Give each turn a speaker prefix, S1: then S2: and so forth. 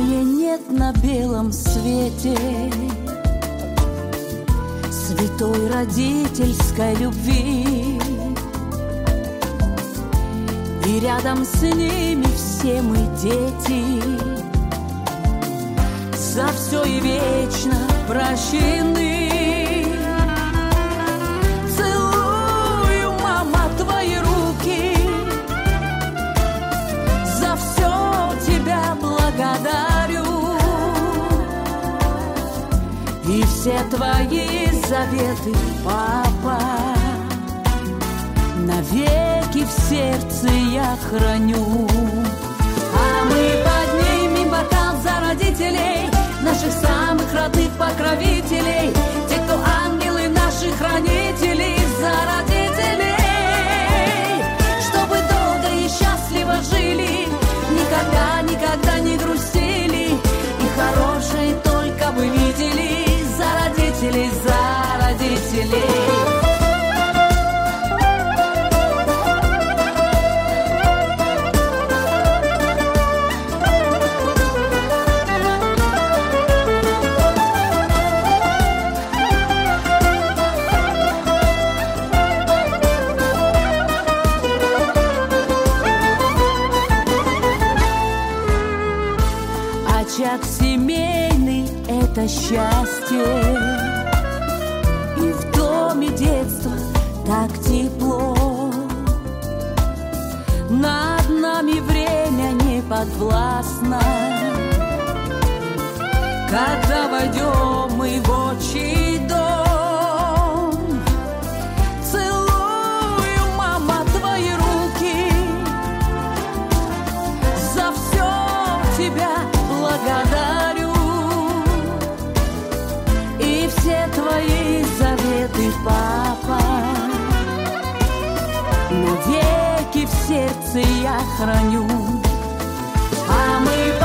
S1: сомнения нет на белом свете святой родительской любви. И рядом с ними все мы дети, за все и вечно прощены. Целую, мама, твои руки, за все тебя благодарю. И все твои заветы, папа, навеки в сердце я храню. А мы поднимем бокал за родителей, наших самых родных покровителей, те, кто ангелы наших хранителей, за родителей, чтобы долго и счастливо жили, никогда, никогда не грустили, и хорошее только бы видели, за родителей, за родителей. Очаг семейный — это счастье, и в доме детства так тепло. Над нами время не подвластно, когда войдем мы в отчий дом. Целую, мама, твои руки, за все тебя благодарю. И все твои заветы, папа, навеки в сердце я храню. А мы